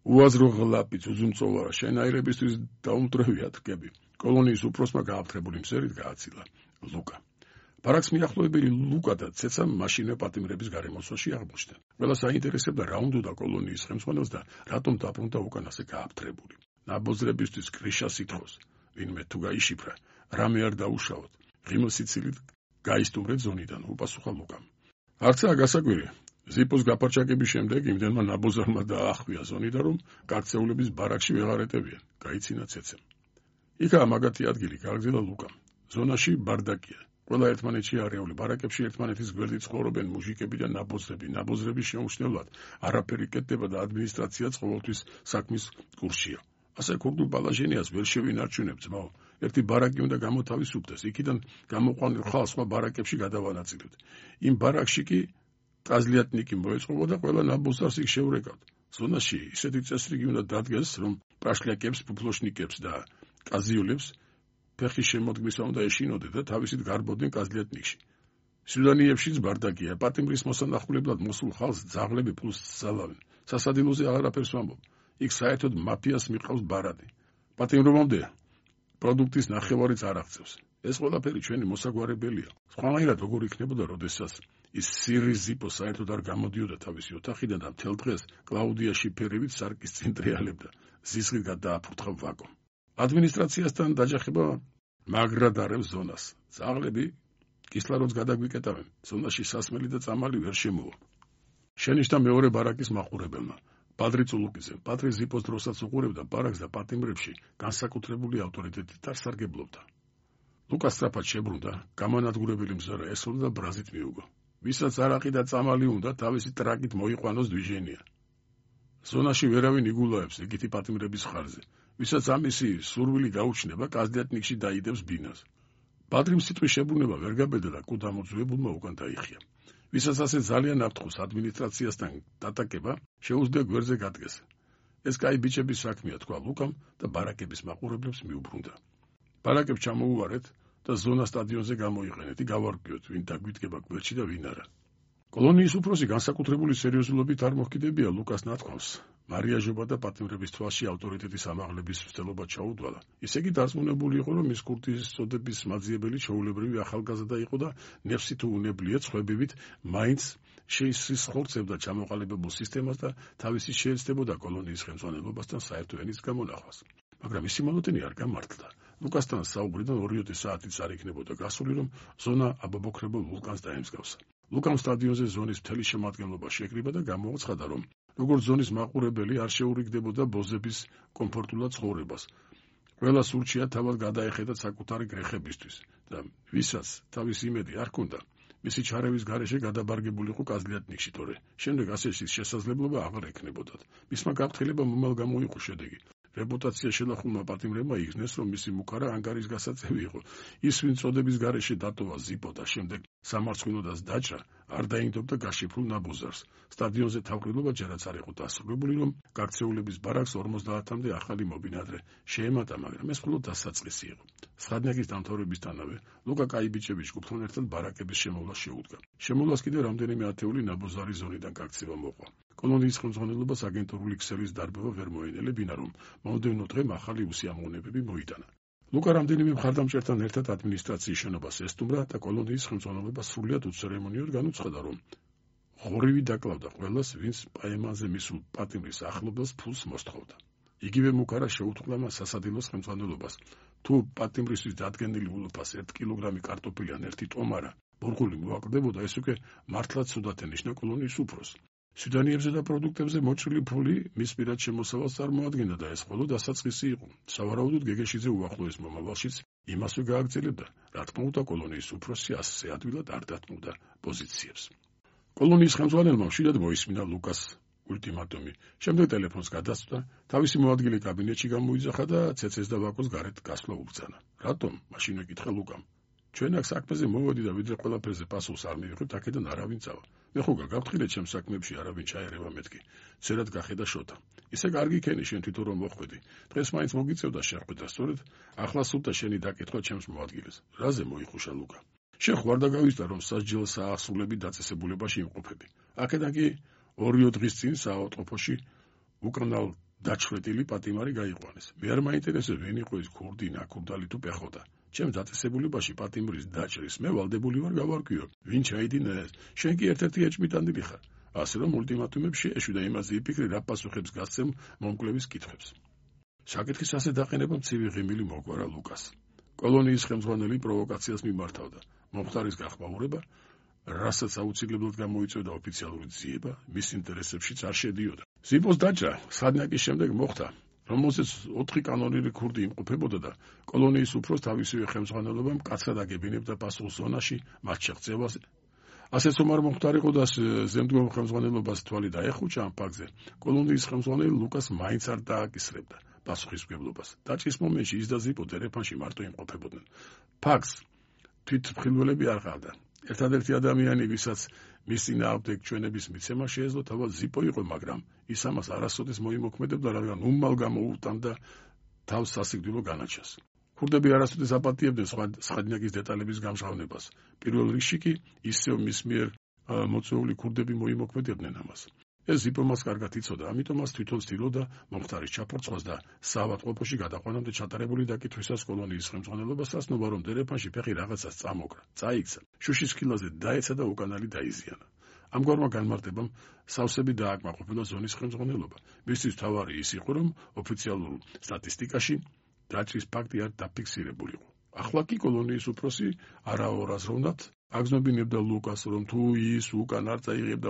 უაზრო ღლაპიც უზუმწოვარა შენაირებისთვის დაუმტვრევია თქები. კოლონიის უფროსმა გააფთრებული მზერით გააცილა ლუკა. ბარაკს მიახლოებელი ლუკა და ცეცამ მაშინვე პატიმრების გარემოსვაში აღმოჩნდნენ. ყველა საინტერესებდა რა უნდოდა კოლონიის ხელმძღვანელს და რატომ დაბრუნდა უკანასე გააფთრებული. ნაბოზრებისთვის კრიშა სიტყვის, ვინმე თუ გაიშიფრა, რამე არ დაუშავოთ, ღიმილსიცილით გაისტუმრეთ ზონიდან, უპასუხა ლუკამ. არცაა გასაკვირი. ზიპოს გაფარჩაკების შემდეგ იმდენმა ნაბოზარმა დაახვია ზონიდან, რომ გაქცეულების ბარაკში ვეღარ ეტევიან, გაიცინა ცეცემ. იქაა მაგათი ადგილი, გააგრძელა ლუკამ. ზონაში ბარდაკია. ყველა ერთმანეთში არეული ბარაკებში ერთმანეთის გვერდით ცხოვრობენ მუჟიკები და ნაბოზრები. ნაბოზრების შეუმჩნევლად არაფერი კეთდება და ადმინისტრაციაც ყოველთვის საქმის კურსია. ასე ქურდულ პალაჟენიას ვერ შევინარჩუნებ, ძმაო. ერთი ბარაკი უნდა გამოთავისუფლდეს, იქიდან გამოყვანილ ხალხს სხვა ბარაკებში გადავანაწილებთ. იმ ბარაკში კი კაზლიატნიკი მოეწყობა და ყველა ნაბოზარს იქ შეურეკავთ. ზონაში ისეთი წესრიგი უნდა დადგეს, რომ პრაშლაკებს, ფუფლოშნიკებს და კაზიულებს ფეხის შემოდგმისა უნდა ეშინოდეთ და თავისით გარბოდნენ კაზლიატნიკში. სუდანიებშიც ბარდაკია, პატიმრის მოსანახულებლად მოსულ ხალხს ძაღლები ფულს ზალავენ. სასადილოზე აღარაფერს ვამბობ. იქ საერთოდ მაფიას მიყავს ბარადი. პატიმრობამდე პროდუქტის ნახევარიც არ აღწევს. ეს ყველაფერი ჩვენი მოსაგვარებელია. სხვანაირად როგორ იქნებოდა, როდესაც ის სირის ზიპო საერთოდ არ გამოდიოდა თავისი ოთახიდან და მთელ დღეს კლაუდია შიფერევით სარკის წინ ტრიალებდა. ზიზღით გადააფურთხა ვაკომ. ადმინისტრაციასთან დაჯახება მაგრად არევს ზონას. ძაღლები კისლაროდს გადაგვიკეტავენ. ზონაში სასმელი და წამალი ვერ შემოვა. შენიშნა მეორე ბარაკის მაყურებელმა. პადრი წულუკიძე, პატრი ზიპოს დროსაც უყურებდა ბარაკს და პატიმრებში განსაკუთრებული ავტორიტეტით არ სარგებლობდა. ლუკა სწრაფად შებრუნდა, გამანადგურებელი მზარა ესროდა და ბრაზით მიუგო. ვისაც არაყი და წამალი უნდა, თავისი ტრაკით მოიყვანოს დვიჟენია. ზონაში ვერავინ იგულაებს ეგეთი პატიმრების ხარზე. ვისაც ამისი სურვილი გაუჩნდება, კაზლიატნიკში დაიდებს ბინას. პატრიმ სიტყვის შებრუნება ვერ გაბედა და კუ დამოძუებულმა უკან დაიხია. ვისაც ასე ძალიან აფრთხოს ადმინისტრაციასთან დატაკება, შეუძლია გვერდზე გადგეს. ეს კაი ბიჭების საქმეა, თქვა ლუკამ და ბარაკების მაყურებლებს მიუბრუნდა. ბარაკებს ჩამოუვარეთ და ზონა სტადიონზე გამოიყენეთ, გავარკვიოთ, ვინ დაგვიდგება გვერდში და ვინ არა. კოლონიის უფროსი განსაკუთრებული სერიოზულობით არ მოხდიდებია ლუკას ნათქვამს. მარიაჟობა და პატიმრების თვალში ავტორიტეტის ამაღლების მცდელობა ჩაუდვალა. ისე კი დარწმუნებული იყო, რომ ის ქურთის წოდების მაძიებელი ჩვეულებრივი ახალგაზრდა იყო და ნეფსი თუ უნებლიეთ ხვებივით მაინც შეისრისხორცებდა ჩამოყალიბებულ სისტემას და თავისი შეეცდებოდა კოლონიის ხელმძღვანელობასთან საერთო ენის გამონახვას. მაგრამ ისი მონოტენი არ გამართლა. ლუკასთან საუბრიდან 2 საათიც არ იქნებოდა გასული, რომ ზონა აბობოქრებულ ვულკანს დაემსგავსა. ლუკამ სტადიონზე ზონის მთელი შემადგენლობა შეკრიბა და გამოაცხადა, რომ როგორც ზონის მაყურებელი არ შეურიგდებოდა ბოზების კომფორტულად ცხოვრებას. ყველა სურჩია თავად გადაეხედათ საკუთარი გრეხებისთვის და ვისაც თავის იმედი არ ჰქონდა, მისი ჩარევის გარეშე გადაბარგებულიყო კაზლიატნიკში, თორე შემდეგ ასეთის შესაძლებლობა აღარ ექნებოდათ. მისმა გაფრთხილებამ მომალ გამოიყო შედეგი. რეპუტაცია შელახულმა პატიმრებმა იგრძნეს, რომ მისი მუქარა ანგარის გასაწევი იყო. ის, ვინ წოდების გარეშე დატოვა ზიპო და შემდეგ სამარცხვინოდაც დაჭრა, არ დაინდობდა გაშიფრულ ნაბოზარს. სტადიონზე თავყრილობა ჯერაც არ იყო დასრულებული, რომ გაქცეულების ბარაკს 50-მდე ახალი მობინადრე შეემატა, მაგრამ ეს მხოლოდ დასაწყისი იყო. სხადნაკის დამთავრებისთანავე ლუკა კაიბიჭების ჯგუფთან ერთად ბარაკების შემოვლას შეუდგა. შემოვლას კიდევ რამდენიმე ათეული ნაბოზარი ზონიდან გაქცევა მოყვა. კოლონიის ხელმძღვანელობას აგენტურული ქსელის დარბევა ვერ მოენელებინა, რომ მომდევნო დღე ახალი უსიამოვნებები მოიტანა. ლუკა რამდენიმე მხარდამჭერთან ერთად ადმინისტრაციის შენობას ესტუმრა და კოლონიის ხელმძღვანელობა სრულიად უცერემონიოდ განუცხადა, რომ ღორივი დაკლავდა ყველას, ვინც პაემანზე მისულ პატიმრის ახლობელს ფულს მოსთხოვდა. იგივე მუქარა შეუთქმულა მას სასადილოს ხელმძღვანელობას. თუ პატიმრისთვის დადგენილი ულუფას 1 კილოგრამი კარტოფილი ან 1 ტომარა ბურღული მოაკლდებოდა, ეს უკვე მართლაც ცუდად ენიშნა კოლონიის უფროს. სუდანიებზე და პროდუქტებზე მოჭრილი ფული მის პირად შემოსავალს წარმოადგენდა და ეს მხოლოდ დასაწყისი იყო. სავარაუდოდ გეგეშიძე უახლოეს მომავალშიც იმასვე გააგრძელებდა, რა თქმა უნდა კოლონიის უფროსი ასე ადვილად არ დათმობდა პოზიციებს. კოლონიის ხელმძღვანელმა ხშირად მოისმინა ლუკას ულტიმატუმი. შემდეგ ტელეფონს გადასწვდა, თავისი მოადგილე კაბინეტში გამოიძახა და ცეცეს და ვაკოს გარეთ გასვლა უბრძანა. რატომ? მაშინ ეკითხა ლუკამ. ჩვენ აქ საქმეზე მოვედი და ვიდრე ყველაფერზე პასუხს არ მივიღებთ, აქედან არავინ წავა. მე ხო გაგაფრთხილეთ ჩემ საქმეებში არავინ ჩაერევა მეთქი. ცერად გახედა შოთა. ისე კარგი ქენი შენ თვითონ რომ მოხვედი. დღეს მაინც მოგიწევდა შეხვედრა, სწორედ ახლა სულთა შენი დაკითხვა ჩემს მოადგილეს. რაზე მოიხუშა ლუკა? შენ ხوار დაგავიწყდა რომ სასჯელ საახსულები დაწესებულებაში იმყოფები. აქედან კი 2 დღის წინ საავადმყოფოში უკრნალ დაჩვეტილი პატიმარი გაიყვანეს. მე არ მაინტერესებს ვინ იყო ის ქურდი, ნაკურდალი თუ პეხოდა. ჩემ დაწესებულებაში პატიმრის დაჭრის მე ვალდებული ვარ გავარკვიო. ვინ ჩაიდინა ეს? შენ კი ერთ-ერთი ეჭმიტანილი ხარ. ასე რომ ულტიმატუმებში ეშვი და იმაზე იფიქრე რა პასუხებს გასცემ მომკლების კითხვებს. საკითხის ასე დაყენება მცივი ღიმილი მოგვარა ლუკას. კოლონიის ხელმძღვანელი პროვოკაციას მიმართავდა. მომხდარის გახმაურება, რასაც აუცილებლად გამოიწვევდა ოფიციალური ძიება, მის ინტერესებშიც არ შედიოდა. ზიპოს დაჭრა სხადნაკის შემდეგ მოხდა, რომელზეც 4 კანონიერი ქურდი იმყოფებოდა და კოლონიის უფროს თავისივე ხელმძღვანელობამ მკაცრად აგებინებდა პასუხს ზონაში მათ შეღწევას. ასეც რომ არ მომხდარიყო და ზემდგომ ხელმძღვანელობას თვალი დაეხუჭა ამ ფაქტზე, კოლონიის ხელმძღვანელი ლუკას მაინც არ დააკისრებდა პასუხისმგებლობას. დაჭრის მომენტში ის და ზიპო დერეფანში მარტო იმყოფებოდნენ. ფაქტს თვითმხილველები არ ყავდა. ერთადერთი ადამიანი, ვისაც მის წინააღმდეგ ჩვენების მიცემა შეეძლო, თავად ზიპო იყო, მაგრამ ის ამას არასოდეს მოიმოქმედებდა, რადგან უმალ გამოუტანდა თავს სასიკვდილო განაჩენს. ქურდები არასოდეს აპატიებდნენ სხადნაკის დეტალების გამჟღავნებას. პირველ რიგში კი ისევ მის მიერ მოწვეული ქურდები მოიმოქმედებდნენ ამას. ეს ზიპომას კარგად იცოდა, ამიტომ მას თვითონ ცდილობდა მომხდარის ჩაფორცხვას და საავადმყოფოში გადაყვანამდე ჩატარებული დაკითხვისას კოლონიის ხელმძღვანელობას ნობა, რომ დერეფანში ფეხი რაღაცას წამოკრა, წაიქცა, შუშის ხილაზე დაეცა და უკანალი დაიზიანა. ამგვარმა განმარტებამ სავსები დააკმაყოფილა ზონის ხელმძღვანელობა. მისთვის თავარი ის იყო, რომ ოფიციალურ სტატისტიკაში დაჭრის ფაქტი არ დაფიქსირებულიყო. ახლა კი კოლონიის უფროსი არაორაზროვნად აგზნობინებდა ლუკას, რომ თუ ის უკან არ წაიღებდა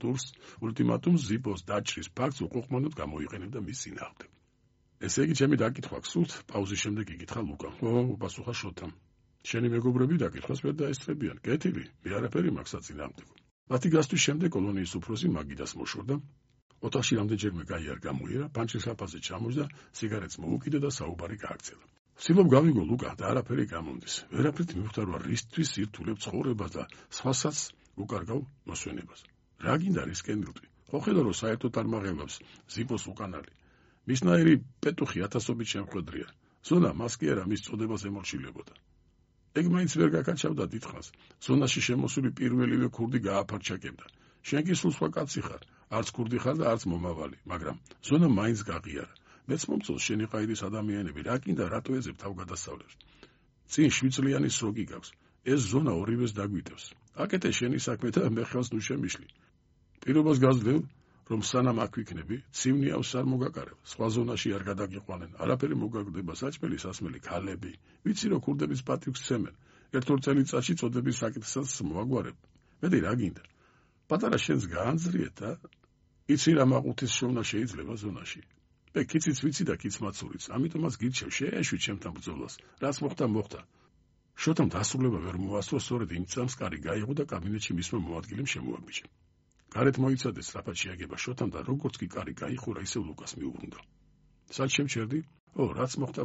ულტიმატუმს ზიპოს დაჭრის ფაქტს უყუყმანოდ გამოიყენებდა მის წინააღმდეგ. ესე იგი, ჩემი დაკითხვა გსურთ? პაუზის შემდეგ იკითხა ლუკამ. უპასუხა შოთამ. შენი მეგობრები დაკითხვას ვერ დაესწრებიან. კეთილი, მე არაფერი მაქვს საწინააღმდეგო. მათი გასვლის შემდეგ კოლონიის უფროსი მაგიდას მოშორდა. ოთახში რამდენჯერმე გაიარ გამოიერა, პანჩის საფაზე ჩამოჯდა, სიგარეტს მოუკიდა და საუბარი გააგრძელა. ვცდილობ გავიგო ლუკა და არაფერი გამომდის. ვერაფრით მივხვდარ, რისთვის ირთულებ ცხოვრებას და სხვასაც უკარგავ მოსვენებას. რა გინდა რისკენილტვი? ხო ხედავ, რომ საერთოდ არ მაღელავს ზიპოს უკანალი. მისნაირი პეტუხი ათასობით შემხედრია. ზონა მას კი არა მის წოდებას ემორჩილებოდა. ეგ მაინც ვერ გაკაჩავდა დიდხანს. ზონაში შემოსული პირველივე ქურდი გააფარჩაკებდა. შენ კი სულ სხვა კაცი ხარ, არც ქურდი ხარ და არც მომავალი, მაგრამ ზონა მაინც გაღიარა. მეც მომწონს შენი ყაიდის ადამიანები, რა გინდა რატო ეძებ თავგადასავლებს? წინ 7 წლიანი სროგი გაქვს. ეს ზონა ორივეს დაგვიტევს. აკეთე შენი საქმე და მე ხელს ნუ შემიშლი. პირობას გაძლევ, რომ სანამ აქ ვიქნები, ცივნიავს არ მოგაკარებ. სხვა ზონაში არ გადაგიყვანენ. არაფერი მოგაგდება საჭმელი, სასმელი, ქალები. ვიცი რომ ქურდების პატივს სცემენ. ერთ-ორ წელიწადში წოდების საკითხსაც მოაგვარებ. მეტი რა გინდა? პატარა შენს გაანძრიეთ და იცი რა მაყუთის შოვნა შეიძლება ზონაში. მე კიციც ვიცი და კიც მაცურიც, ამიტომაც გირჩევ, შეეშვი ჩემთან ბრძოლას. რაც მოხდა. შოთამ დასრულება ვერ მოასწრო, სწორედ იმ წამს კარი გაიღო და კაბინეტში მისმა მოადგილემ შემოაბიჯა. გარეთ მოიცადეს სწრაფად შეაგება შოთამ და როგორც კი კარი გაიხურა, ისევ ლუკას მიუბრუნდა. სად შემჩერდი? რაც მოხდა.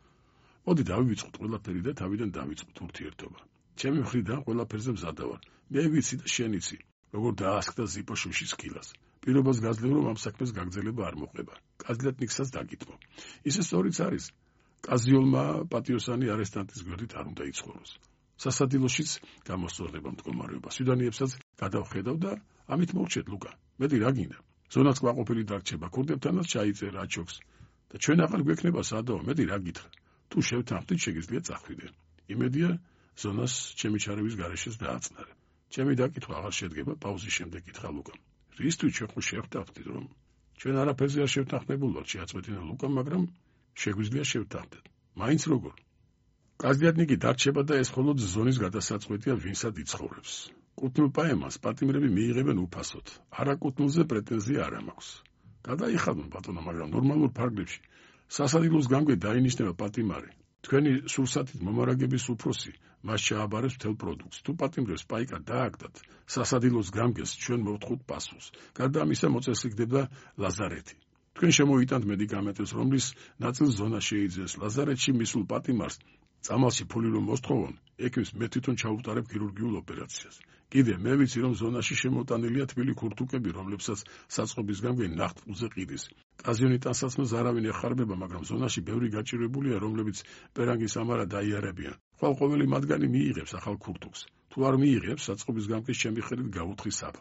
მოდი დავივიწყოთ ყველაფერი და თავიდან დავიწყოთ ურთიერთობა. ჩემი მხრიდან ყველაფერზე მზადა ვარ. მე ვიცი და შენ იცი, როგორ დაასხდა ზიპო შუშის ხილას. პირობას გაძლევ, რომ ამ საქმეს გაგრძელება არ მოხდება. კაზლეტნიკსაც დაგიტმო. ისე სწორიც არის. კაზიოლმა პატიოსანი არესტანტის გვერდით არ უნდა იცხოვროს. სასადილოშიც გამოსწორდება მდგომარეობა. სუდანიებსაც გადავხედავ და ამით მოვჭედ ლუკა. მეტი რა გინდა? ზონაც კმაყოფილი დარჩება, ქურდებთანაც ჩაიწერა ჩოქს და ჩვენ აღარ გვექნება სადაო. მეტი რა გითხრა? თუ შევთანხმდით, შეგიძლია წახვიდე. იმედია ზონას ჩემი ჩარევის გარეშეც დააწნარებ. ჩემი დაკითხვა აღარ შედგება, პაუზის შემდეგ კითხა ლუკამ. რისთვის ჩვენ ხო შევთანხმდით, რომ ჩვენ არაფერზე არ შევთანხმებულ ვართ, შეაწყვეტინა ლუკამ, მაგრამ შეგვიძლია შევთანხმდეთ. მაინც როგორ? კაზლიატნიკი დარჩება და ეს მხოლოდ ზონის გადასაწყვეტია, ვინსად იცხოვრებს. კუთვნილ პაემას პატიმრები მიიღებენ უფასოდ. არაკუთვნილზე პრეტენზია არ მაქვს. გადაიხადონ ბატონო, მაგრამ ნორმალურ ფარგლებში სასადილოს გამგე დაინიშნება პატიმარი. თქვენი სურსათით მომარაგების უფროსი მას ჩააბარებს მთელ პროდუქტს. თუ პატიმრებს პაიკა დააგდათ, სასადილოს გამგეს ჩვენ მოვთხოვთ პასუხს. გარდა ამისა მოწესრიგდება ლაზარეთი. თქვენ შემოიტანთ მედიკამენტებს, რომლის ნაწილს ზონა შეიძენს. ლაზარეთში მისულ პატიმარს წამალში ფული რომ მოსთხოვონ, ექიმს მე თვითონ ჩაუტარებ ქირურგიულ ოპერაციას. კიდე მე ვიცი, რომ ზონაში შემოტანილია თბილი ქურთუკები, რომლებსაც საწყობის გამგე ნახტფულზე ყიდის. კაზიონი ტანსაცმელს არავინ ეხარბება, მაგრამ ზონაში ბევრი გაჭირებულია, რომლებიც პერანგის ამარა დაიარებიან. ყოველი მათგანი მიიღებს ახალ ქურთუკს. თუ არ მიიღებს, საწყობის გამგეს ჩემი ხელით გაუთხრის საფლავ.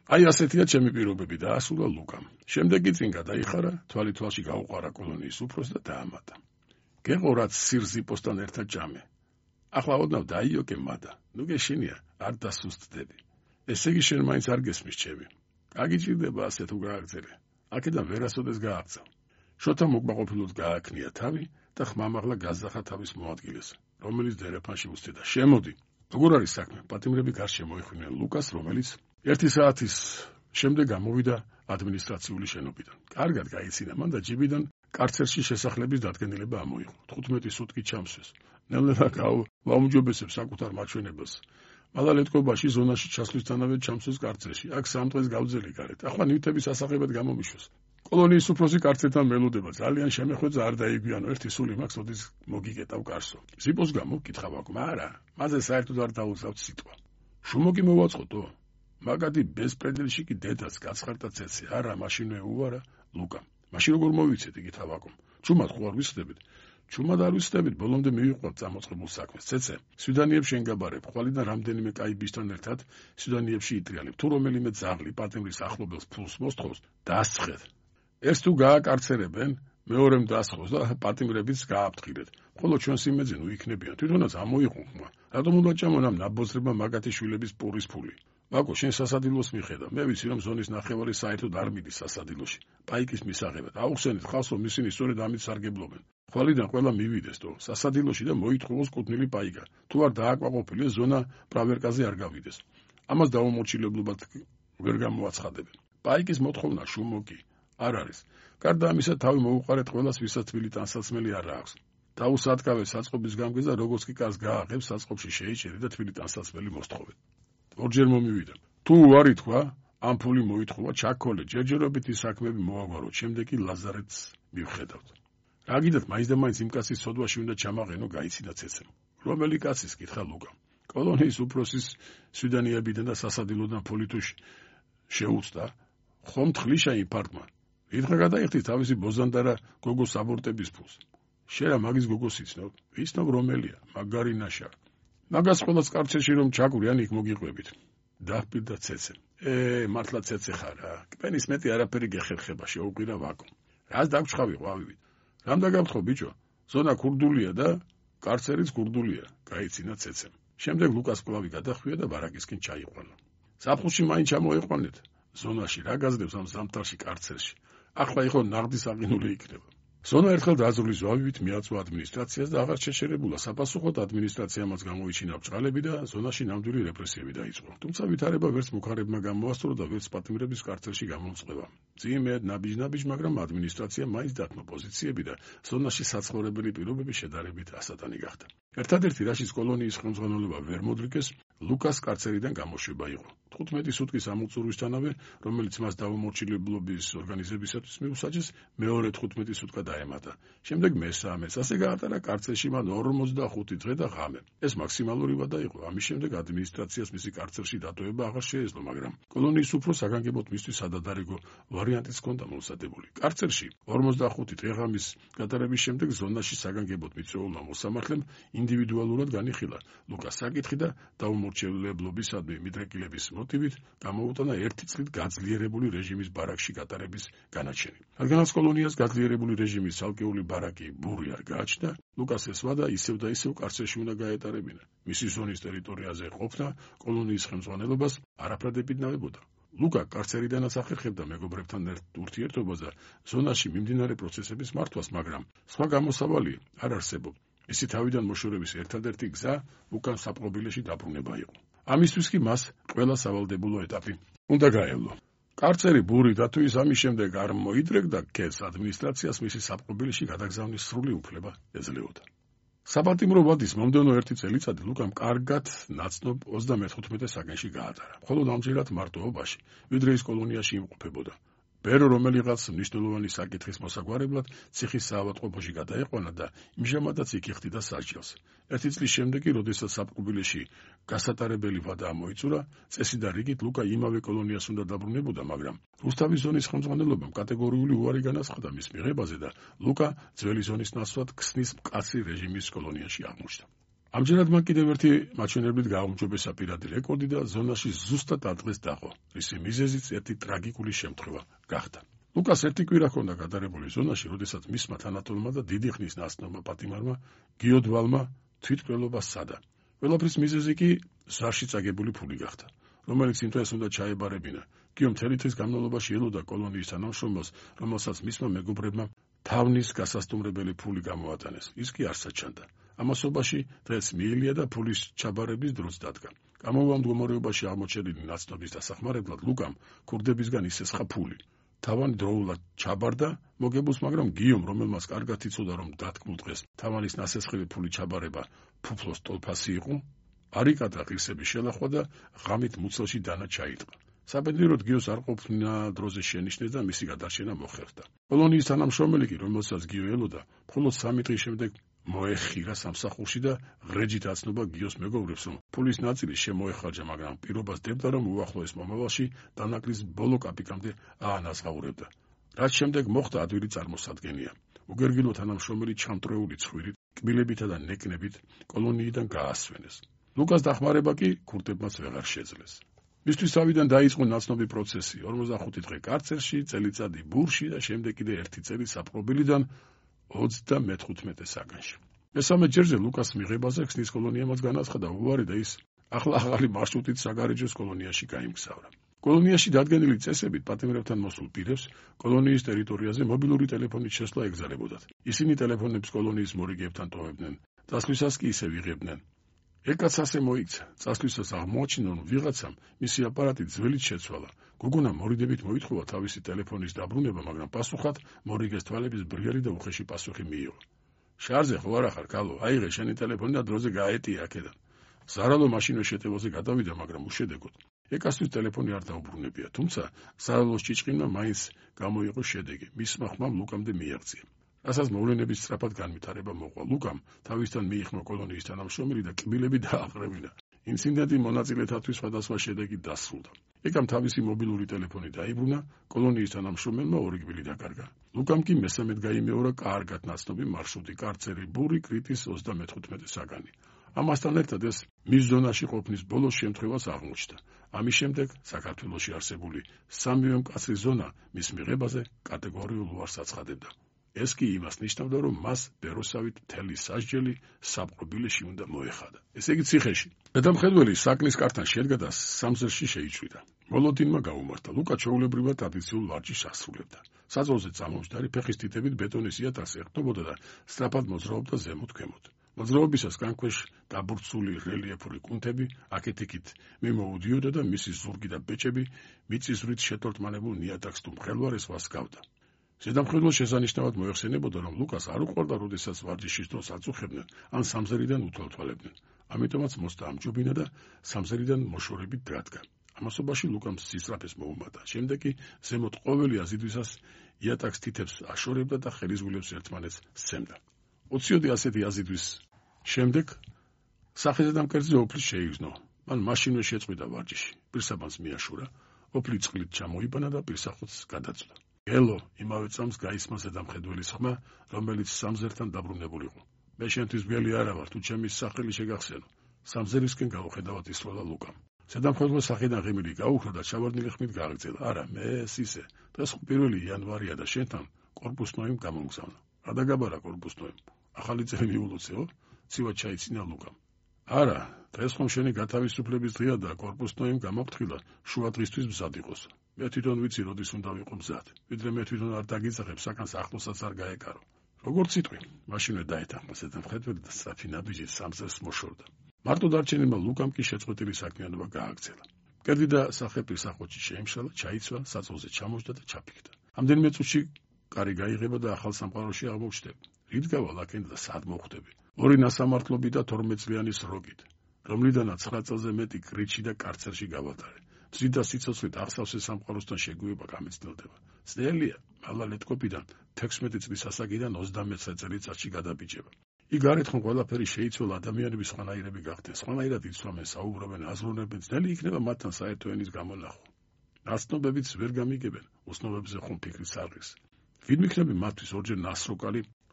აი ასეთია ჩემი პირობები დაასრულა ლუკამ. შემდეგ კი წინ გადაიხარა, თვალი-თვალში გაუყარა კოლონიის უფროსს და დაამატა. გეყო რაც სირზიპოსთან ერთად ჭამე. ახლა ოდნავ დაიოკე მადა. ნუ გეშინია, არ დასუსტდები. ესე იგი შენ მაინც არ გესმის ჩემი. გაგიჭირდება ასე თუ გააგზელე. აქედან ვერასოდეს გააღწევ. შოთა მოკმაყოფილოდ გააქნია თავი და ხმამაღლა გაზახა თავის მოადგილეს, რომელიც დერეფანში უსწრდა. შემოდი. როგორ არის საქმე? პატიმრები გარშემო მოიხვნიან ლუკას, რომელიც 1 საათის შემდეგ გამოვიდა ადმინისტრაციული შენობიდან. კარგად გაიცინა მან და ჯიბიდან კარცერში შესახლების დადგენილება ამოიღო. 15 სუტკი ჩამსვეს. ნელ-ნელა გაუმჯობესებს საკუთარ მაჩვენებელს. მალალეთკობაში ზონაში ჩასვლისთანავე ჩამსვეს კარცერში. აქ 3 დღეს გავძელი გარეთ. ახლა ნივთების ასაღებად გამომიშვეს. კოლონიის უფროსი კარცერთან მელოდება. ძალიან შემეხვეწა არ დაიბიანო. ერთი სული მაქვს, ოდის მოგიკეტავ კარსო. ზიპოს გამო კითხავ აქ, არა, მასე საერთოდ არ დაუსავთ სიტყვა. შუმო კი მოვაწყოტო. მაგადი ბესპრედელში კი დედას გაცხარდა ცეცე. არა, მაშინვე უვარა ლუკა. მაშინ როგორ მოვიცეთ იგი თავაკომ. ჩუმად ხო არ ვისწდებით? ჩუმად არ ვისწდებით, ბოლომდე მივიყვათ წამოწყებულ საქმეს. ცეცე, სვიდანიებში ენგაბარებ, ხვალიდან რამდენიმე კაი ბიჭთან ერთად სვიდანიებში იტრიალებ. თუ რომელიმე ძაღლი პატიმრის ახლობელს ფულს მოსთხოვს, დასწრეთ. ეს თუ გააკარცერებენ, მეორემ დასხოს და პატიმრებიც გააფრთხილეთ. ხოლო ჩვენს იმედზე ნუ იქნებიან. თვითონაც ამოიყუნხმა. რატომ უნდა ჭამონ ამ ნაბოზრებმა მაგათი შვილების პურის ფული? ვაკო, შენ სასადილოს მიხედა. მე ვიცი, რომ ზონის ნახევარი საერთოდ არ მიდის სასადილოში. პაიკის მისაღებად. აუხსენეთ ხალხს, რომ ისინი სწორედ ამით სარგებლობენ. ხვალიდან ყველა მივიდეს თო სასადილოში და მოითხოვოს კუთვნილი პაიკა. თუ არ დააკმაყოფილეს, ზონა პრავერკაზე არ გავიდეს. ამას დაუმორჩილებლობად ვერ გამოაცხადებენ. პაიკის მოთხოვნა შუმოკი არ არის. გარდა ამისა, თავი მოუყარეთ ყველას, ვისაც თბილი ტანსაცმელი არ აქვს. დაუსადგავე საწყობის გამგეს და როგორც კი კარს გააღებს, საწყობში შეიჭერი და თბილი ტანსაცმელი მოსთხოვეთ. ორჯერ მომივიდა. თუ არ ითქვა, ამ ფული მოითხოვა, ჩაქოლე, ჯერჯერობით ის საქმეები მოაგვაროთ, შემდეგ კი ლაზარეთს მივხედავთ. რა გიდათ, მაინც და მაინც იმ კაცის სოდვაში უნდა ჩამაყენო, გაიცინა ცეცემ. რომელი კაცის? კითხა ლუკა. კოლონიის უფროსის სვიდანიებიდან და სასადილოდან ფული თუ შეუცდა, ხომ თხლიშა იმ ფარტმა. რითღა გადაიხდით თავისი ბოზანდარა გოგოს აბორტების ფულს. შენ რა მაგის გოგოს იცნობ? ვიცნობ რომელია, მაგარინაშა. მაგას ყველას კარცერში რომ ჩაგვრიან იქ მოგიყვებით. დაჰპირდა ცეცემ. მართლა ცეცე ხარ რა. კპენის მეტი არაფერი გეხერხება, შეუყვირა ვაკო. რას დაგჩხავი ყვავივით? რამ დაგავთხო ბიჭო? ზონა ქურდულია და კარცერიც ქურდულია, გაიცინა ცეცემ. შემდეგ ლუკას კლავი გადახვია და ბარაკისკენ ჩაიყვანა. საფხულში მაინც ჩამოეყვანეთ. ზონაში რა გაზრდებს ამ ზამთარში კარცერში? ახლა იყო ნაღდის აღინული იქნება. ზონა ერთხელ დაძრული ზვავივით მიაწვა ადმინისტრაციას და აღარ შეშერებულა. საპასუხოდ ადმინისტრაცია მას გამოიჩინა ბრჭყალები და ზონაში ნამდვილი რეპრესიები დაიწყო. თუმცა ვითარება ვერც მუხარებმა გამოასწრო და ვერც პატიმრების კარცერში გამოუწყება. ძიმედ ნაბიჯ-ნაბიჯ, მაგრამ ადმინისტრაცია მაინც დათმო პოზიციები და ზონაში საცხოვრებელი პირობები შედარებით ასატანი გახდა. ერთადერთი რაშიც კოლონიის ხელმძღვანელობა ვერ მოდრიგეს, ლუკას კარცერიდან გამოშვება იყო. 15 სუტკის ამოწურვისთანავე, რომელიც მას დაუმორჩილებლობის ორგანიზებისათვის მიუსაჯეს, მეორე 15 სუტკა დაემატა. შემდეგ მესამეც, ასე გაატარა კარცერში მან 45 დღე და ღამე. ეს მაქსიმალური ვადა იყო. ამის შემდეგ ადმინისტრაციას მისი კარცერში დატოვება აღარ შეეძლო, მაგრამ კოლონიის უფროს საგანგებოდ მისთვის სადადარიგო ვარიანტიც ჰქონდა მოსადებული. კარცერში 45 დღე-ღამის გატარების შემდეგ ზონაში საგანგებოდ მიწვეულმა მოსამართლემ ინდივიდუალურად განიხილა ლუკას საკითხი და დაუმორჩილებლობისადმი მიდრეკილების მოტივით გამოუტანა 1 წლით გაძლიერებული რეჟიმის ბარაკში გატარების განაჩენი. რადგანაც კოლონიას გაძლიერებული რეჟიმის ცალკეული ბარაკი ბური არ გააჩნდა, ლუკას ეს ვადა ისევ და ისევ კარცერში უნდა გაეტარებინა. მისი ზონის ტერიტორიაზე ყოფნა კოლონიის ხელმძღვანელობას არაფრად ეპიდნავებოდა. ლუკა კარცერიდანაც ახერხებდა მეგობრებთან ურთიერთობას და ზონაში მიმდინარე პროცესების მართვას, მაგრამ სხვა გამოსავალი არ არსებობდა. მისი თავიდან მოშორების ერთადერთი გზა ლუკას საპყრობილეში დაბრუნება იყო. ამისთვის კი მას ყველა სავალდებულო ეტაპი უნდა გაევლო. კარცერი ბური და თუ ის ამის შემდეგ არ მოიდრეკდა ქეს, ადმინისტრაციას მისი საპყრობილეში გადაგზავნის სრული უფლება ეძლეოდა. საპატიმრო ვადის მომდევნო 1 წელიწადი ლუკამ კარგად ნაცნობ 35 საგანში გაატარა. მხოლოდ ამჯერად მარტოობაში, ვიდრე ის კოლონიაში იმყოფებოდა. ბერო რომელიღაც მნიშვნელოვანი საკითხის მოსაგვარებლად ციხის საავადმყოფოში გადაეყვანა და იმჟამადაც იქ იხდიდა სასჯელს. 1 წლის შემდეგ კი, როდესაც საპყრობილეში გასატარებელი ვადა ამოიწურა, წესი და რიგით ლუკა იმავე კოლონიას უნდა დაბრუნებოდა, მაგრამ რუსთავის ზონის ხელმძღვანელობამ კატეგორიული უარი განაცხადა მის მიღებაზე და ლუკა ძველი ზონის ნაცვლად ქსნის მკაცრი რეჟიმის კოლონიაში აღმოჩნდა. ამჯერად მან კიდევ ერთი მაჩვენებლით გააუმჯობესა პირადი რეკორდი და ზონაში ზუსტად ატყეს დაყო, რის მიზეზიც ერთი ტრაგიკული შემთხვევა გახდა. ლუკას ერთი კვირა ჰქონდა გადარებული ზონაში, როდესაც მისმა თანატოლმა და დიდი ხნის ნაცნობმა პატიმარმა გიოდვალმა თვითმკვლელობა სცადა. ყველაფრის მიზეზი კი ზარში წაგებული ფული გახდა, რომელიც იმ დღეს უნდა ჩაებარებინა. გიო მთელი დღის განმავლობაში ელოდა კოლონიის თანამშრომელს, რომელსაც მისმა მეგობრებმა თავნის გასასტუმრებელი ფული გამოატანეს. ის კი არ საჩანდა. ამასობაში დღეს მიელია და ფულის ჩაბარების დროც დადგა. გამოვიდა მდგომარეობაში აღმოჩენილი ნაცნობის დასახმარებლად ლუკამ ქურდებისგან ისესხა ფული. თავანი დროულად ჩაბარდა მოგებულს, მაგრამ გიომ, რომელმაც კარგად იცოდა, რომ დათქმულ დღეს თავანის ნასესხები ფული ჩაბარება ფუფლოს ტოლფასი იყო, არიკატა ღირსების შელახვა და ღამით მუცელში დანა ჩაიტყა. საბედნიეროდ გიოს არ ყოფნა დროზე შენიშნეს და მისი გადარჩენა მოხერხდა. კოლონიის თანამშრომელი კი, რომელსაც გიო ელოდა, მხოლოდ 3 დღის შემდეგ მოეხირა სამსახურში და ღრეჯით აცნობა გიოს მეგობრებს, რომ ფულის ნაწილი შემოეხარჯა, მაგრამ პირობას დებდა, რომ უახლოეს მომავალში დანაკლის ბოლო კაპიკამდე აანაზღაურებდა. რაც შემდეგ მოხდა ადვილი წარმოსადგენია. უგერგილო თანამშრომელი ჩამტრეული ცხვირით, კბილებითა და ნეკნებით კოლონიიდან გაასვენეს. ლუკას დახმარება კი ქურდებმაც ვეღარ შეძლეს. მისთვის თავიდან დაიწყო ნაცნობი პროცესი 45 დღე კარცერში, წელიწადი ბურში და შემდეგ კიდე 1 წელი საპყრობილიდან 35 საგანში. მესამე ჯერზე ლუკას მიღებაზე ხსნის კოლონიამაც განაცხადა უარი და ის ახლა ახალი მარშრუტით საგარეჯოს კოლონიაში გაიმგზავრა. კოლონიაში დადგენილი წესებით პატიმრებთან მოსულ პირებს კოლონიის ტერიტორიაზე მობილური ტელეფონით შესვლა ეგზარებოდათ. ისინი ტელეფონებს კოლონიის მორიგეებთან ტოვებდნენ, წასვლისას კი ისე ვიღებდნენ. ეკაც ასე მოიქცა, წასვლისას აღმოაჩინა, რომ ვიღაცამ მისი აპარატი ძველით შეცვალა. გოგონა მორიდებით მოითხოვა თავისი ტელეფონის დაბრუნება, მაგრამ პასუხად მორიგეს თვალების ბრიალი და უხეში პასუხი მიიღო. შარზე ხო არა ხარ, კალო, აიღე შენი ტელეფონი და დროზე გაეტია აქედან. ზარალო მაშინვე შეტევაზე გადავიდა, მაგრამ უშედეგოდ. ეკასთვის ტელეფონი არ დაუბრუნებია, თუმცა ზარალოს ჭიჭყინმა მაინც გამოიყო შედეგი. მისმა ხმამ ლუკამდე მიაღწია. რასაც მოვლენების სწრაფად განვითარება მოყვა. ლუკამ თავისთან მიიხმო კოლონიის თანამშრომელი და კბილები დააყრევინა. ინციდენტი მონაწილეთათვის სხვადასხვა შედეგი დასრულდა. ეკამ თავისი მობილური ტელეფონი დაიბრუნა, კოლონიის თანამშრომელმა 2 კბილი დაკარგა. ლუკამ კი მესამედ გაიმეორა კარგად ნაცნობი მარშრუტი, კარცერი, ბური, კრიტის 35 საგანი. ამასთან ერთად ეს მის ზონაში ყოფნის ბოლოს შემთხვევას აღმოჩნდა. ამის შემდეგ საქართველოში არსებული 3 მკაცრი ზონა მის მიღებაზე კატეგორიულ უარს აცხადებდა. ეს კი იმას ნიშნავდა, რომ მას ბეროსავით მთელი სასჯელი საპყრობილეში უნდა მოეხადა. ესე იგი ციხეში. დედამხედველი საკნის კართან შედგა და სამზელში შეიწვიდა. მოლოდინმა გაუმართა. ლუკა ჩვეულებრივად ტრადიციულ ვარჯიშს ასრულებდა. საძოვზე წამომჯდარი ფეხის თითებით ბეტონის იატაკს ეყრდნობოდა და სწრაფად მოძრაობდა ზემოთ-ქვემოთ. მოძრაობისას განქვეშ დაბურცული რელიეფური კუნთები აქეთ-იქით მიმოუდიოდა და მისი ზურგი და ბეჭები მიწისძვრით შეთორტმანებულ ნიადაგს თუ მღელვარეს ვასკავდა. ზედამხედველს შესანიშნავად მოეხსენებოდა, რომ ლუკას არ უყვარდა, როდესაც ვარჯიშის დროს აწუხებდნენ ან სამზერიდან უთვალთვალებდნენ. ამიტომაც მოსდა ამჯობინა და სამზერიდან მოშორებით დადგა. ამასობაში ლუკამ სისწრაფეს მოუმატა. შემდეგ კი ზემოთ ყოველი აზიდვისას იატაკს თითებს აშორებდა და ხელისგულებს ერთმანეთს სცემდა. 20 ასეთი აზიდვის შემდეგ სახეზე და მკერდზე ოფლის შეიგზნო. მან მაშინვე შეწყვიტა ვარჯიში. პირსაბანს მიაშურა, ოფლი წყლით ჩამოიბანა და პირსახუთს გადაწვდა. ელო, იმავე წამს გაისმა ზედამხედველის ხმა, რომელიც სამზერთან დაბრუნებულიყო. მე შენთვის გველი არა ვარ, თუ ჩემი სახელი შეგახსენო. სამზერისკენ გაუხედავად ისროლა ლუკამ. ზედამხედველს სახიდან ღიმილი გაუხდა და ჩავარდნილი ხმით გააგრძელა. არა, მე ეს ისე. დღეს 1 იანვარია და შენთან კორპუსნოიმ გამომგზავნა. რა დაგაბარა კორპუსნოიმ? ახალი წელი მიულოცეო? ცივად ჩაიცინა ლუკამ. არა, დღეს ხომ შენი გათავისუფლების დღეა და კორპუსნოიმ გამოფრთხილა შუა დღისთვის მზად იყოს. მე თვითონ ვიცი, როდის უნდა ვიყო მზად. ვიდრე მე თვითონ არ დაგიძახებ, საკანს ახლოსაც არ გაეკარო. როგორც სიტყვი, მაშინვე დაეთანხმა ზედამხედველი და სწრაფი ნაბიჯით სამზერს მოშორდა. მარტო დარჩენილმა ლუკამ კი შეწყვეტილი საქმიანობა გააგრძელა. მკერდი და სახე პირსახუთში შეიმშალა, ჩაიცვა, საწოლზე ჩამოჯდა და ჩაფიქრდა. ამდენიმე წუთში კარი გაიღება და ახალ სამყაროში აღმოჩნდები. რით გავალ აქედან და სად მოხვდები? 2 ნასამართლობი და 12 წლიანი სროგით, რომლიდანაც 9 წელზე მეტი კრიტში და კარცერში გავატარე. ძვით და სიცოცხლით აღსავსე სამყაროსთან შეგვიება გამეცნელდება. ძნელია, მალა ლეთკოპიდან 16 წლის ასაკიდან 33 წელიწადში გადაბიჯება. იქ გარეთ ხომ ყველაფერი შეიცვალა, ადამიანების სხვანაირები გახდნენ, სხვანაირად იცვამენ, საუბრობენ, აზროვნებენ, ძნელი იქნება მათთან საერთო ენის გამონახვა. ნაცნობებიც ვერ გამიგებენ, ოცნობებზე ხომ ფიქრიც არ ღირს. ვინ მიქნები მათთვის ორჯერ ნასროკალი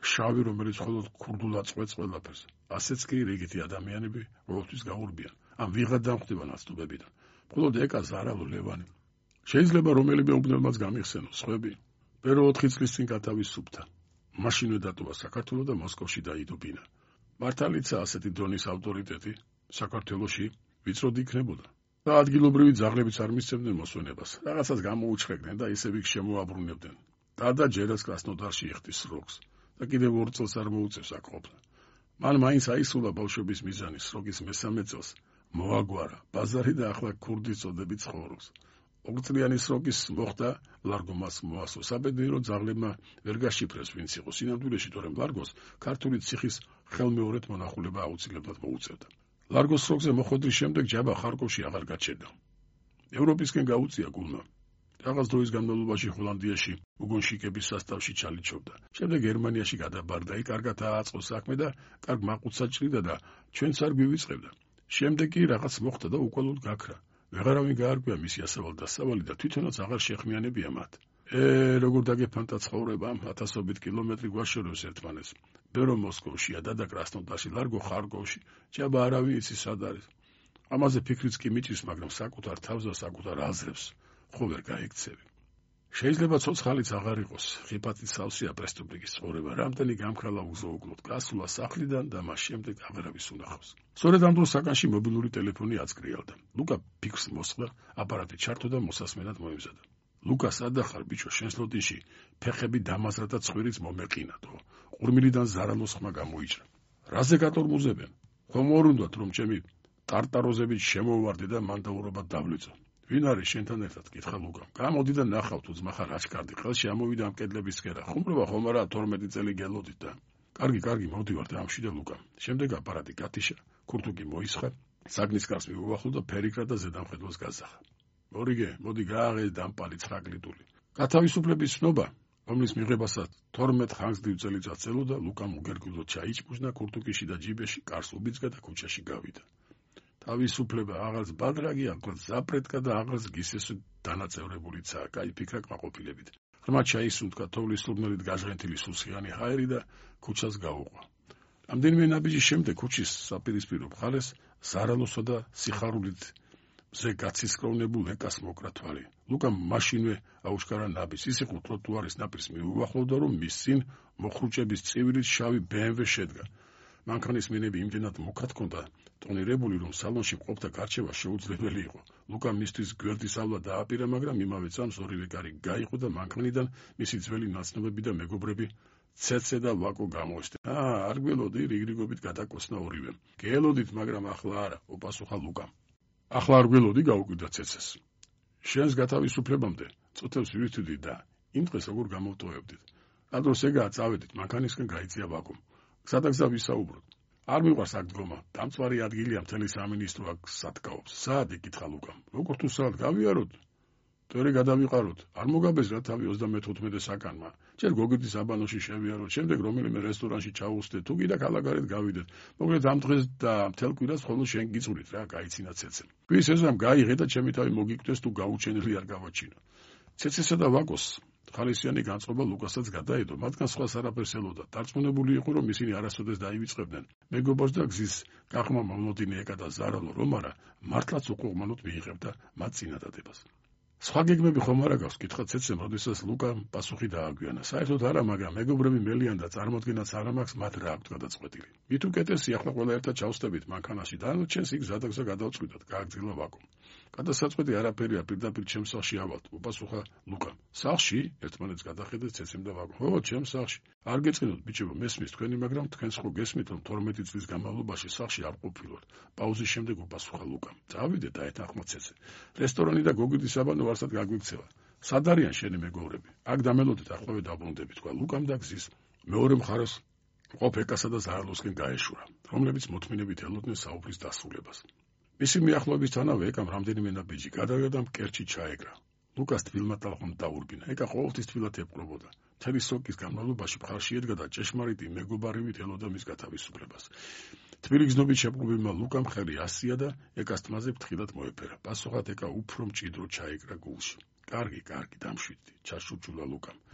შავი, რომელიც მხოლოდ ქურდულად წყვეტს ყველაფერს. ასეც კი რიგითი ადამიანები ყოველთვის გაურბიან, ან ვიღად დამხვდება ნაცნობებიდან. მხოლოდ ეკა, ზარალო, ლევანი. შეიძლება რომელიმე უბნელმაც გამიხსენოს სხვები. პერო 4 წლის წინ გათავისუფლდა. მაშინვე დატოვა საქართველო და მოსკოვში დაიდო ბინა. მართალიცაა ასეთი დონის ავტორიტეტი საქართველოში ვიწროდ იქნებოდა. და ადგილობრივი ძაღლებიც არ მისცემდნენ მოსვენებას. რაღაცას გამოუჩხრეკდნენ და ისევ იქ შემოაბრუნებდნენ. და ჯერაც კრასნოდარში იხდის სროგს. და კიდევ 2 წელს არ მოუწევს აქ ყოფნა. მან მაინც აისულა ბავშვობის მიზანი, სროგის მესამე წელს მოაგვარა ბაზარი და ახლა ქურდის წოდებით ცხოვრობს. 2 წლიანი სროგის მოხდა ლარგო მას მოასო. საბედნიერო ძაღლებმა ვერ გაშიფრეს ვინც იყო სინამდვილეში, თორემ ლარგოს ქართული ციხის ხელმეორედ მონახულება აუცილებლად მოუწევდა. ლარგოს სროგზე მოხვედრის შემდეგ ჯაბა ხარკოვში აღარ გაჩერდა. ევროპისკენ გაუწია გულმა. რაღაც დროის განმავლობაში ჰოლანდიაში უგონშიკების სასტავში ჩალიჩობდა. შემდეგ გერმანიაში გადაბარდა, იქ კარგად ააწყო საქმე და კარგ მაყუთსაც ჭრიდა და ჩვენც არ გვივიწყებდა. შემდეგ კი რაღაც მოხდა და უკვალოდ გაქრა. ვეღარავინ გაარკვია მისი ასავალ-დასავალი და თვითონაც აღარ შეხმიანებია მათ. როგორ დაგეფანტა ცხოვრება, 1000 კილომეტრი გვაშორებს ერთმანეთს. ბერო მოსკოვშია, დადა კრასნოდარში, ლარგო ხარკოვში, ჯაბა არავინ იცის სად არის. ამაზე ფიქრიც კი მიჭირს, მაგრამ საკუთარ თავს და საკუთარ აზრებს ხო ვერ გაიქცევი. შეიძლება ცოცხალიც აღარ იყოს, ხიფათით სავსეა პრესტუბრიკის ცხოვრება, რამდენი გამქრალა უზოუკლოდ გასულა სახლიდან და მას შემდეგ აღარავის უნახავს. სწორედ ამ დროს საკანში მობილური ტელეფონი აწკრიალდა. ლუკა ფიქრს მოსხდა, აპარატი ჩართო და მოსასმენად მოემზადა. ლუკა, სადა ხარ ბიჭო, შენს ლოდინში ფეხები დამაზრა და ცხვირიც მომეყინათო. ყურმილიდან ზარალოს ხმა გამოიჭრა. რაზე გატორმუზებენ? ხომ არ უნდათ რომ ჩემი ტარტაროზებით შემოვარდე და მან დაურობა დავლეწო. ვინ არის შენთან ერთად? კითხა ლუკამ. გამოდი და ნახავ თუ ძმა ხარ აჩქარდი, ხელში ამოვიდა ამ კედლების სქერა. ხუმრობა ხომ არა 12 წელი გელოდით და. კარგი, მოვდივარ და ამშვიდა ლუკამ. შემდეგ აპარატი გათიშა, ქურთუკი მოისხა, საგნის კარს მიუახლო და ფერიკრა და ზედამხედველს გაზახა. მორიგე, მოდი გააღე დამპალი 9 გლიტული. გათავისუფლების ცნობა, რომლის მიღებასაც 12 ხანგრძლივ წელიწადს ელოდა, ლუკამ უგერგულოდ ჩაიჭმუჭნა ქურთუკიში და ჯიბეში, კარს უბიძგა და ქუჩაში გავიდა. თავისუფლება აღარც ბადრაგი, აღარც ზაპრეტკა და აღარც გისესო დანაწევრებულიცაა, კაი ფიქრა კმაყოფილებით. ღრმად ჩაისუნთქა თოვლის სურნელით გაჟღენთილი სუსხიანი ჰაერი და ქუჩას გაუყვა. რამდენიმე ნაბიჯის შემდეგ ქუჩის საპირისპირო მხარეს ზარალოსა და სიხარულით ზე გაცისკროვნებულ ეკას მოკრა თვალი. ლუკამ მაშინვე აუჩქარა ნაბიჯს, ის იყო ტროტუარის ნაპირს მიუახლოვდა, რომ მის წინ მოხრუჭების წივილით შავი BMW შედგა. მანქანის მინები იმდენად მუქად ჰქონდა ტონირებული, რომ სალონში მყოფთა გარჩევა შეუძლებელი იყო. ლუკამ მისთვის გვერდის ავლა დააპირა, მაგრამ იმავე წამს ორივე კარი გაიყო და მანქანიდან მისი ძველი ნაცნობები და მეგობრები ცეცე და ვაკო გამოესწრა. არ გველოდი, რიგრიგობით გადაკოსნა ორივემ. გელოდით, მაგრამ ახლა არა, უპასუხა ლუკამ. ახლა არ გველოდი, გაუკვირდა ცეცეს. შენს გათავისუფლებამდე წუთებს ვირთვიდი და იმ დღეს როგორ გამოვტოვებდით. ადროს ეგაა, წავედით, მანქანისკენ გაიწია ვაკომ. გზადაგზა ვისაუბროთ. არ მიყვარს აქ დგომა, დამწვარი ადგილია, მთელი სამინისტრო აქ სათქაობს. საათ იკითხა ლუკამ. როგორ თუ საათ გავიაროთ? თორე გადავიყაროთ. არ მოგაბეზრა თავი 35 საკანმა. ჯერ გოგირდის აბანოში შევიაროთ, შემდეგ რომელიმე რესტორანში ჩავუსდეთ, თუ კიდე ქალაქარეთ გავიდეთ. მოკლედ ამ დღეს და მთელ კვირას ხოლმე შენ გიწურით რა, გაიცინა ცეცემ. ვის ესამ გაიღე და ჩემი თავი მოგიკვდეს თუ გაუჩენელი არ გავაჩინო. ცეცესა და ვაკოს ხალისიანი განწყობა ლუკასაც გადაედო, მათგან სხვას არაფერს ელოდა. დარწმუნებული იყო, რომ ისინი არასოდეს დაივიწყებდნენ. მეგობარს და გზის გახმა მომლოდინე ეკა და ზარალო რომ არა, მართლაც უყურმანოდ მიიღებდა მათ წინადადებას. სხვა გეგმები ხომ არ აქვს, კითხა ცეცემ, როდესაც ლუკამ პასუხი დააგვიანა. საერთოდ არა, მაგრამ მეგობრები მელიან და წარმოდგენაც არ მაქვს მათ რა აქვთ გადაწყვეტილი. მით უკეთესი, ახლა ყველა ერთად ჩავსდებით მანქანაში და ჩვენს იქ ზადაგზა გადავწყვიტოთ, გააგრძელა ვაკომ. გადასაწყვეტი არაფერია, პირდაპირ ჩემს სახლში ავალთ, უპასუხა ლუკამ. სახლში? ერთმანეთს გადახედეს ცეცემ და ვაკომ. ხო, ჩემს სახლში. არ გეწყინოთ, ბიჭებო, მესმის თქვენი, მაგრამ თქვენს ხო გესმით, რომ 12 წლის განმავლობაში სახლში არ ყოფილვართ. პაუზის შემდეგ უპასუხა ლუკამ. წავიდეთ, დაეთანხმა ცეცე. რესტორანი და გოგირდის აბანო ვარსად გაგვიქცევა. სად არიან შენი მეგობრები? აქ დამელოდეთ, ახლავე დაბრუნდებით, თქვა ლუკამ და გზის მეორე მხარეს მყოფ ეკასა და ზარალოსკენ გაეშურა, რომლებიც მოთმინებით ელოდნენ საუბრის დასრულებას. მისი მიახლოებისთანავე ეკამ რამდენიმე ნაბიჯი გადავიდა და მკერჩი ჩაეგრა. ლუკას თბილმა ტალღამ დაურბინა. ეკა ყოველთვის თბილად ეპყრობოდა. მთელი სროკის განმავლობაში მხარში ედგა და ჭეშმარიტი მეგობარივით ელოდა მის გათავისუფლებას. თბილი გზნობით შეპყრობილმა ლუკამ ხელი ასწია და ეკას თმაზე ფრთხილად მოეფერა. პასუხად ეკა უფრო მჭიდრო ჩაეგრა გულში. კარგი, დამშვიდდი, ჩაშურჩულა ლუკამ.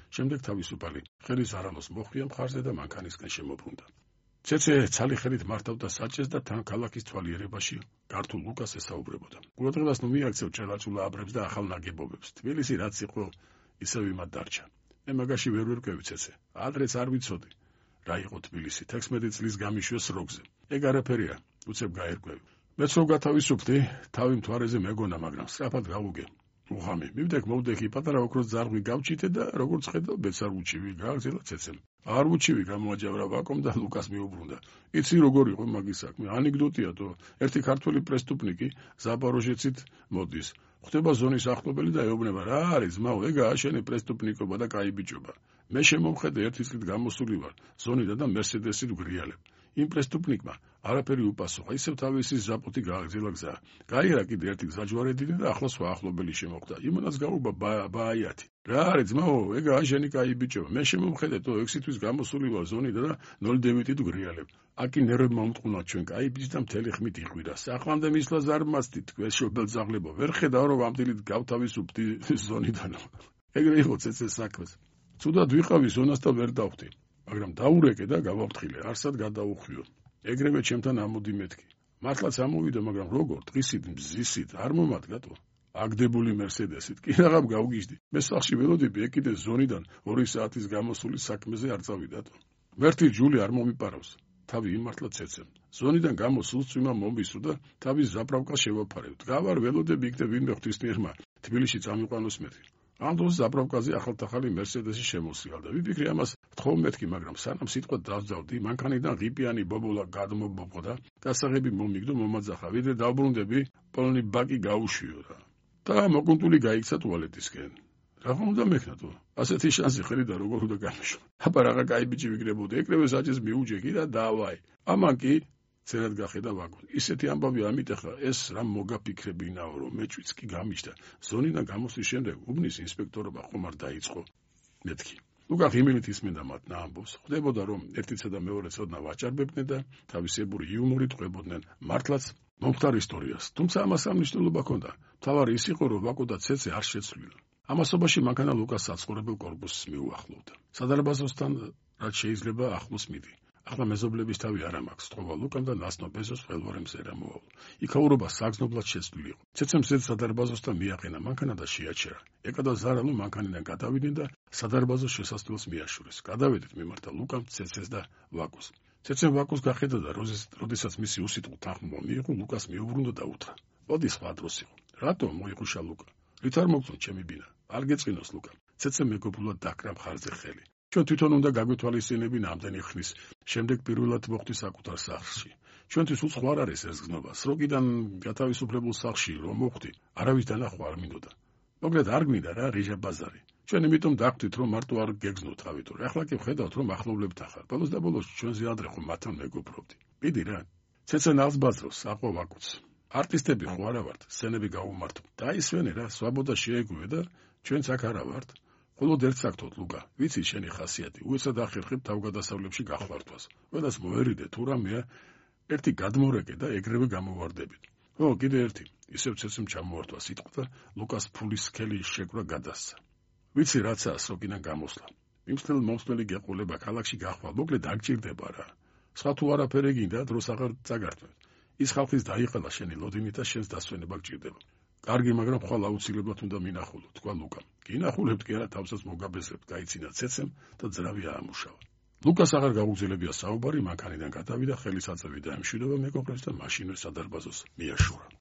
შემდეგ თავისუფალი ხელის არანოს მოხვია მხარზე და მანქანისკენ შემობრუნდა. ცეცე ცალი ხელით მართავდა საჭეს და თან ქალაქის თვალიერებაში ქართულ ლუკას ესაუბრებოდა. ყურადღებას ნუ მიაქცევ ჭელაჭულა აბრებს და ახალ ნაგებობებს. თბილისი რაც იყო, ისევ იმად დარჩა. მე მაგაში ვერ ვერკვევი ცეცე. ადრეც არ ვიცოდი რა იყო თბილისი 16 წლის გამიშვეს როგზე. ეგ არაფერია, უცებ გაერკვევი. მეც რო გათავისუფლდი, თავი მთვარეზე მეგონა, მაგრამ სწრაფად გავუგე. უღამი, მივდექი პატარა ოქროს ძარღვი გავჩიტე და როგორც ხედავ, ბეწარ უჩივი გააგზელა ცეცემ. არ უჩივი გამოაჯავრა ვაკომ და ლუკას მიუბრუნდა. იცი როგორ იყო მაგის საქმე? ანეკდოტია თო. ერთი ქართველი პრესტუპნიკი ზაპოროჟეცით მოდის. ხვდება ზონის ახლობელი და ეუბნება, რა არის ძმაო, ეგაა შენი პრესტუპნიკობა და კაი ბიჭობა. მე შემოვხედე ერთი წლით გამოსული ვარ, ზონიდან და მერსედესით ვგრიალებ. იმ პრესტუპნიკმა არაფერი უპასუხა, ისევ თავისი ზაპოთი გააგზელა გზა. გაიერა კიდე ერთი გზაჯვარედინი და ახლა სხვა ახლობელი შემოხვდა. იმანაც გაუბრა ბაიათი. რა არის ძმაო, ეგაა შენი კაი ბიჭობა. მე შემოვხედე თო 6 თვის გამოსული ვარ ზონიდან და 0.9-ით ვგრიალებ. აკი ნერვებმა უმტყუნა ჩვენ კაი ბიჭი და მთელი ხმით იხვირა. სახვამდე მისვლა ზარმაცდით თქვენ შობელძაღლებო. ვერ ხედავ რომ ამ დილით გავთავისუფლდი ზონიდან. ეგრე იყო ცეცეს საქმეს. ცუდად ვიყავი ზონას და ვერ დავხვდი. მაგრამ დაურეკე და გავაფრთხილე, არსად გადაუხვიო. ეგრევე ჩემთან ამოდი მეთქი. მართლაც ამოვიდა, მაგრამ როგორ დღისით მზისით არ მომადგატო. აგდებული მერსედესით კი რაღამ გავგიჟდი. მე სახლში ველოდები, ეგ კიდე ზონიდან 2 საათის გამოსული საქმეზე არ წავიდათო. ვერთი ჯული არ მომიპარავს. თავი იმართლა ცეცემ. ზონიდან გამოსულ წვიმა მომისრო და თავის ზაპრავკას შევაფარებ. გავარ ველოდები იქ და ვინმე ღვთისმიერმა თბილისში წამიყვანოს მეთქი. ამ დროს ზაპრავკაზე ახალთახალი მერსედესი შემოსიალდა. ვიფიქრე ამას ვთხოვ მეთქი, მაგრამ სანამ სიტყვა დავძავდი, მანქანიდან ღიპიანი ბობოლა გადმობობდა, გასაღები მომიგდო მომაძახა, ვიდრე დავბრუნდები, პოლონი ბაკი გაუშვიო რა. და მოკუნტული გაიქცა ტუალეტისკენ. რა უნდა მექნათო? ასეთი შანსი ხედა როგორ უნდა გამიშვა. აბა რაღა კაი ბიჭი ვიგრებოდი, ეკრევე საჭეს მიუჯექი და დავაი. ამან კი ცერად გახედა ვაგონი. ისეთი ამბავი ამიტეხა, ეს რა მოგაფიქრებინაო, რომ მეჭვიც კი გამიშდა. ზონიდან გამოსვლის შემდეგ უბნის ინსპექტორობა ხომ არ დაიწყო. მეთქი. ლუკა ღიმილით ისმენდა მათ ამბობს. ხვდებოდა რომ ერთიცა და მეორეც ოდნავ აჭარბებდნენ და თავისებური იუმორით ყვებოდნენ მართლაც მომხდარ ისტორიას. თუმცა ამას სამნიშნულობა ჰქონდა. მთავარი ის იყო, რომ ვაკო და ცეცე არ შეცვლილა. ამასობაში მანქანა ლუკას საცხოვრებელ კორპუსს მიუახლოვდა. სადარბაზოსთან რაც შეიძლება ახლოს მიდი. ახლა მეზობლების თავი არ ამაქვს, თქობა ლუკამ და ნასნო ბეზოს ხელვარემს ერამოვალ. იქაურობა საგზნობლად შეცვლილი იყო. ცეცემ სადარბაზოსთან მიაყენა მანქანა და შეაჩერა. ეკადა ზარალო მანქანიდან გადავიდნენ და სადარბაზოს შესასვლელს მიაშურეს. გადავედით მიმართა ლუკამ, ცეცეს და ვაკოს. ცეცემ ვაკოს გახედა და როდესაც მისი უსიტყვო თანხმობა მიიღო, ლუკას მიუბრუნდა და უთხრა. მოდი სხვა დროს იყო. რატო მოიხუშა ლუკა? რით არ მოგწონს ჩემი ბინა? არ გეწყინოს ლუკა. ცეცემ მეგობრულად დაკრა მხარზე ხელი. ჩვენ თვითონ უნდა გაგვეთვალისწინებინ ამდენი ხნის შემდეგ პირველად მოხვდი საკუთარ სახლში. ჩვენთვის უცხო არ არის ეს გზნობა. სროგიდან გათავისუფლებულ სახლში რომ მოხვდი, არავის დანახვა არ მინდოდა. მოკლედ არ გვინდა რა რიჟა ბაზარი. ჩვენ იმიტომ დაგვთით რომ მარტო არ გეგზნოთ ავით, ახლა კი ვხედავთ რომ ახლობლებთან ხარ. ბოლოს და ბოლოს ჩვენზე ადრე ხომ მათთან მეგობრობდი. მიდი რა. ცეცე ნავს ბაზროს, აყო ვაკუც. არტისტები ხო არა ვართ, სცენები გავუმართო. დაისვენე რა, სვაბოდა შეეგვე და ჩვენც აქ არა ვართ. მხოლოდ ერთ საქმოდ ლუკა, ვიცი შენი ხასიათი, უეცად ახერხებ თავგადასავლებში გახლართვას. ყველას მოერიდე თუ რამეა, ერთი გადმორეკე და ეგრევე გამოვარდებით. ო, კიდე ერთი, ისევ ცეცემ ჩამოართვა სიტყვა და ლუკას ფულის სქელი შეკვრა გადასცა. ვიცი რაცაა სროგიდან გამოსვლა. მიმსვლელი გეყოლება ქალაქში გახვალ, მოკლედ დაგჭირდება რა. სხვა თუ არაფერი გინდა, დროს აღარ წაგართმევ. ის ხალხის დაიყელა შენი ლოდინით და შენს დასვენება გჭირდება. კარგი, მაგრამ ხვალ აუცილებლად უნდა მინახულო, თქვა ლუკამ. გინახულებთ კი არა, თავსაც მოგაბეზრებთ, გაიცინა ცეცემ და ძრავი აამუშავა. ლუკას აღარ გაუგზელებია საუბარი, მანქანიდან გადავიდა, ხელის აწევი დაემშვიდობა მეგობრებს და მაშინვე სადარბაზოს მიაშურა.